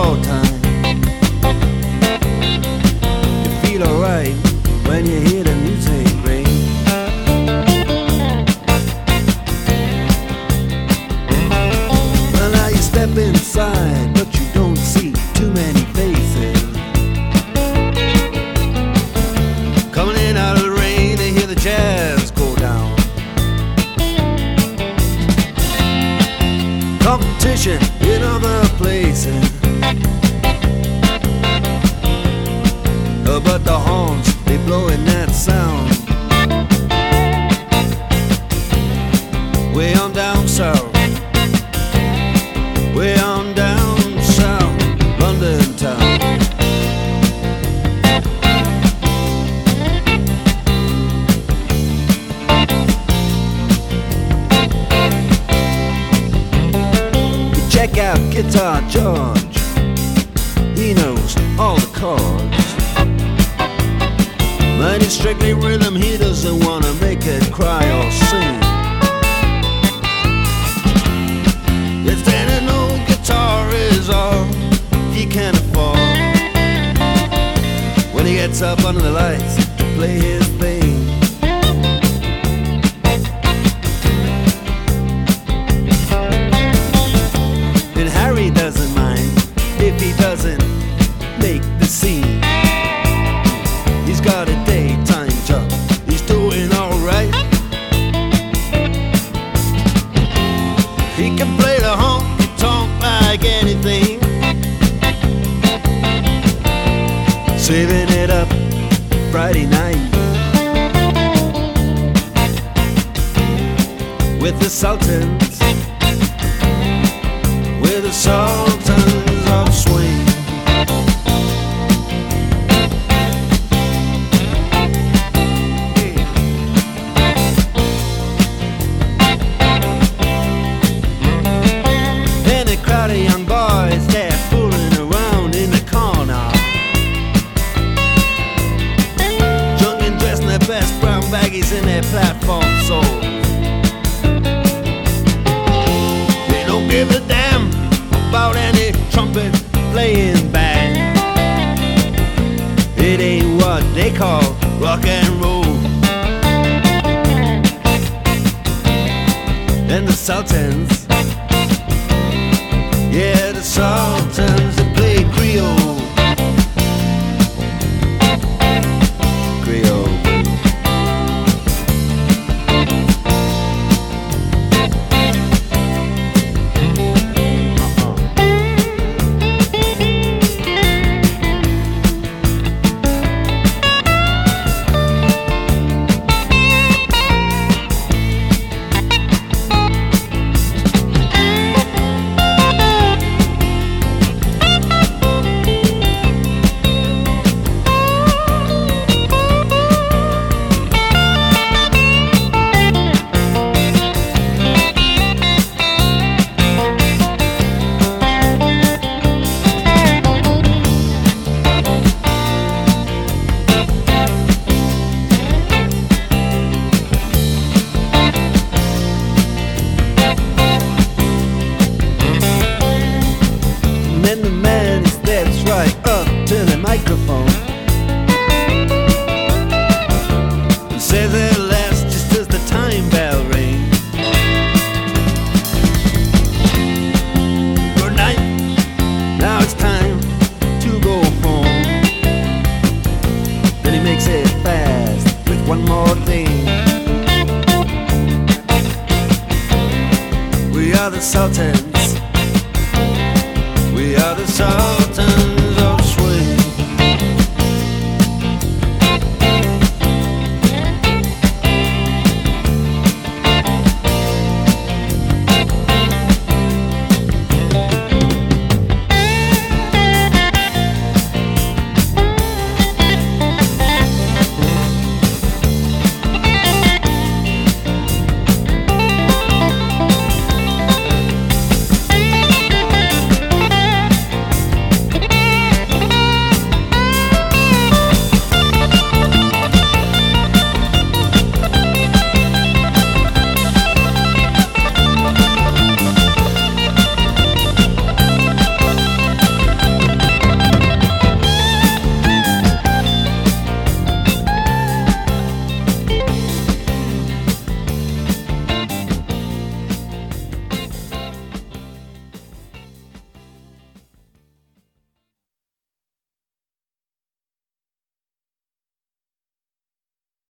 your time. You feel alright when you hear the music ring. Well, now you step inside, but you don't see too many faces. Coming in out of the rain to hear the jazz go down. Competition in other places, but the horns, they blowing that sound. Way on down south, way on down south, London town. Check out Guitar George, he knows all the chords. But it's strictly rhythm, he doesn't wanna make it cry or sing. If then an old guitar is all he can afford, when he gets up under the lights to play his thing. And Harry doesn't mind if he doesn't make the scene. He's got a daytime job, he's doing alright. He can play the honky-tonk like anything, saving it up Friday night with the Sultans, with the Sultans of Swing. Crowd of young boys, they're fooling around in the corner, drunk and dressed in their best brown baggies in their platform soles. They don't give a damn about any trumpet playing band. It ain't what they call rock and roll. And the Sultans, yeah, the Sultans, they play Creole. Creole. Then the man steps right up to the microphone and says at last, just as the time bell rings, good night, now it's time to go home. Then he makes it fast with one more thing. We are the Sultans, we are the Sultans.